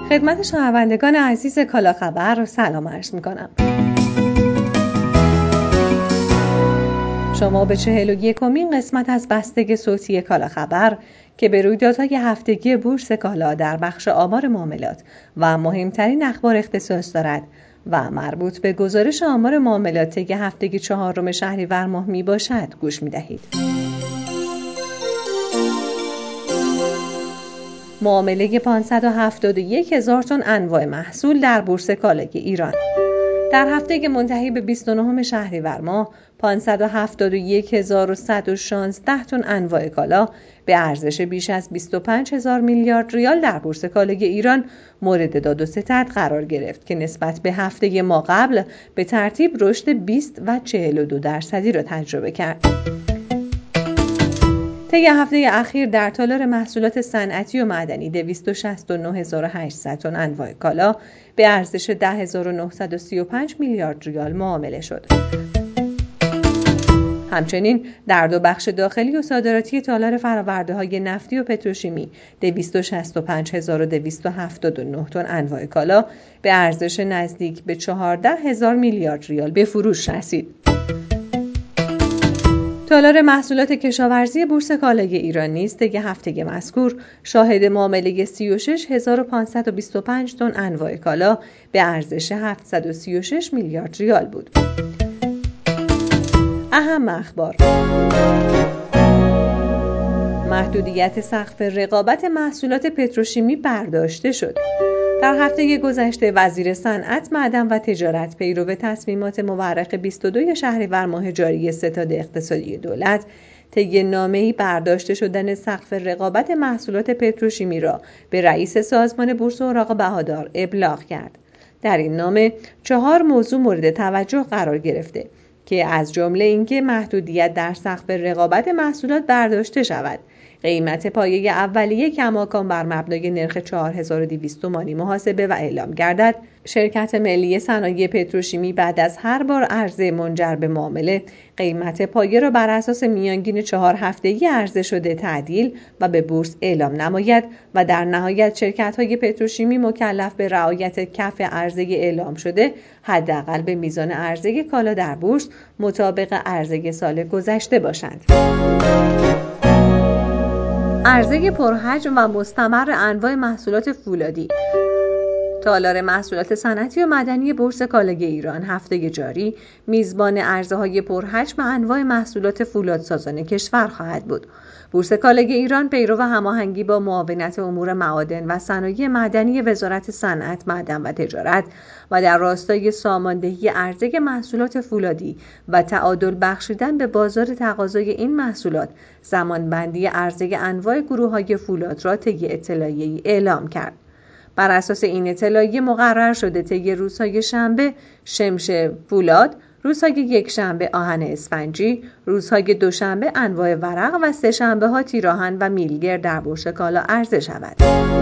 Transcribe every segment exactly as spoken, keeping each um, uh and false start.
خدمت شنوندگان عزیز کالا خبر سلام عرض می‌کنم. شما به چهل و یکمین قسمت از بستگ صوتی کالا خبر که به رویدادهای هفتگی بورس کالا در بخش آمار معاملات و مهمترین اخبار اختصاص دارد و مربوط به گزارش آمار معاملات طی هفتگی چهارم شهریور ماه می باشد گوش می دهید. معامله پانصد و هفتاد و یک هزار تن انواع محصول در بورس کالای ایران. در هفته منتهی به بیست و نهم شهریور ماه پانصد و هفتاد و یک هزار و صد و شانزده تن انواع کالا به ارزش بیش از بیست و پنج هزار میلیارد ریال در بورس کالای ایران مورد داد و ستد قرار گرفت که نسبت به هفته ما قبل به ترتیب رشد بیست و چهل و دو درصدی را تجربه کرد. طی هفته اخیر در تالار محصولات صنعتی و معدنی دویست و شصت و نه هزار و هشتصد تن انواع کالا به ارزش ده هزار و نهصد و سی و پنج میلیارد ریال معامله شد. همچنین در دو بخش داخلی و صادراتی تالار فرآورده‌های نفتی و پتروشیمی دویست و شصت و پنج هزار و دویست و هفتاد و نه تن انواع کالا به ارزش نزدیک به چهارده هزار میلیارد ریال به فروش رسید. تالار محصولات کشاورزی بورس کالای ایران نیز طی هفته مذکور شاهد معامله سی و شش هزار و پانصد و بیست و پنج تن انواع کالا به ارزش هفتصد و سی و شش میلیارد ریال بود. اهم اخبار: محدودیت سقف رقابت محصولات پتروشیمی برداشته شد. در هفته گذشته وزیر صنعت، معدن و تجارت پیرو تصمیمات مورخ بیست و دو شهریور ماه جاری ستاد اقتصادی دولت طی نامه‌ای برداشته شدن سقف رقابت محصولات پتروشیمی را به رئیس سازمان بورس اوراق بهادار ابلاغ کرد. در این نامه چهار موضوع مورد توجه قرار گرفته که از جمله اینکه محدودیت در سقف رقابت محصولات برداشته شود، قیمت پایه اولیه کماکان بر مبنای نرخ چهار هزار و دویست تومانی محاسبه و اعلام گردد، شرکت ملی صنایع پتروشیمی بعد از هر بار عرضه منجر به معامله قیمت پایه را بر اساس میانگین چهار هفتگی عرضه شده تعدیل و به بورس اعلام نماید و در نهایت شرکت‌های پتروشیمی مکلف به رعایت کف عرضه اعلام شده حداقل به میزان عرضه کالا در بورس مطابق عرضه سال گذشته باشند. عرضه پرحجم و مستمر انواع محصولات فولادی. تالار محصولات صنعتی و معدنی بورس کالای ایران هفته جاری میزبان عرضه‌های پرحجم انواع محصولات فولادسازان کشور خواهد بود. بورس کالای ایران پیرو هماهنگی با معاونت امور معادن و صنایع معدنی وزارت صنعت، معدن و تجارت و در راستای ساماندهی عرضه محصولات فولادی و تعادل بخشیدن به بازار تقاضای این محصولات، زمانبندی عرضه انواع گروه‌های فولاد را طی اطلاعیه‌ای اعلام کرد. بر اساس این اطلاعیه مقرر شده طی روزهای شنبه شمش فولاد، روزهای یکشنبه آهن اسفنجی، روزهای دوشنبه انواع ورق و سه شنبه ها تیراهن و میلگر در بورس کالا عرضه شود.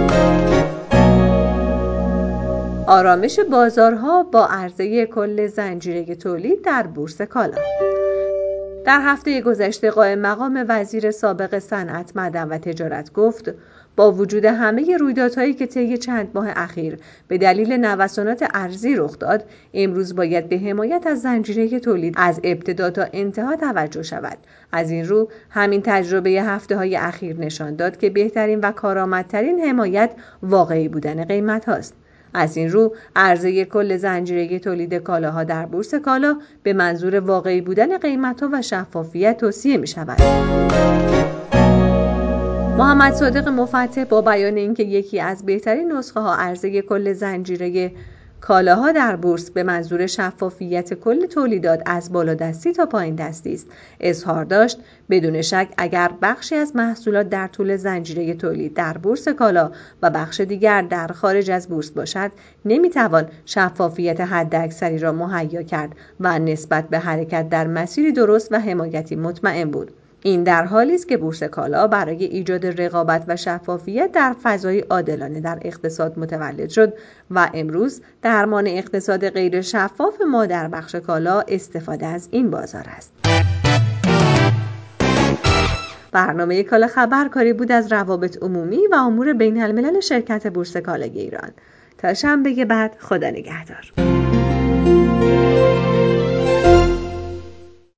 آرامش بازارها با عرضه کل زنجیره تولید در بورس کالا. در هفته گذشته قائم مقام وزیر سابق صنعت، معدن و تجارت گفت با وجود همه رویدادهایی که طی چند ماه اخیر به دلیل نوسانات ارزی رخ داد، امروز باید به حمایت از زنجیره تولید از ابتدا تا انتها توجه شود. از این رو همین تجربه هفته‌های اخیر نشان داد که بهترین و کارآمدترین حمایت واقعی بودن قیمت هاست. از این رو عرضه کل زنجیره تولید کالاها در بورس کالا به منظور واقعی بودن قیمت‌ها و شفافیت توصیه می‌شود. محمد صادق مفتح با بیان اینکه یکی از بهترین نسخه‌ها عرضه کل زنجیره کالاها در بورس به منظور شفافیت کل تولیدات از بالادستی تا پایین دستی است، اظهار داشت بدون شک اگر بخشی از محصولات در طول زنجیره تولید در بورس کالا و بخش دیگر در خارج از بورس باشد، نمیتوان شفافیت حداکثری را مهیا کرد و نسبت به حرکت در مسیری درست و حمایتی مطمئن بود. این در حالی است که بورس کالا برای ایجاد رقابت و شفافیت در فضای عادلانه در اقتصاد متولد شد و امروز درمان اقتصاد غیر شفاف ما در بخش کالا استفاده از این بازار است. برنامه کالا خبر کاری بود از روابط عمومی و امور بین الملل شرکت بورس کالای ایران. تا شنبه بعد، خدا نگهدار.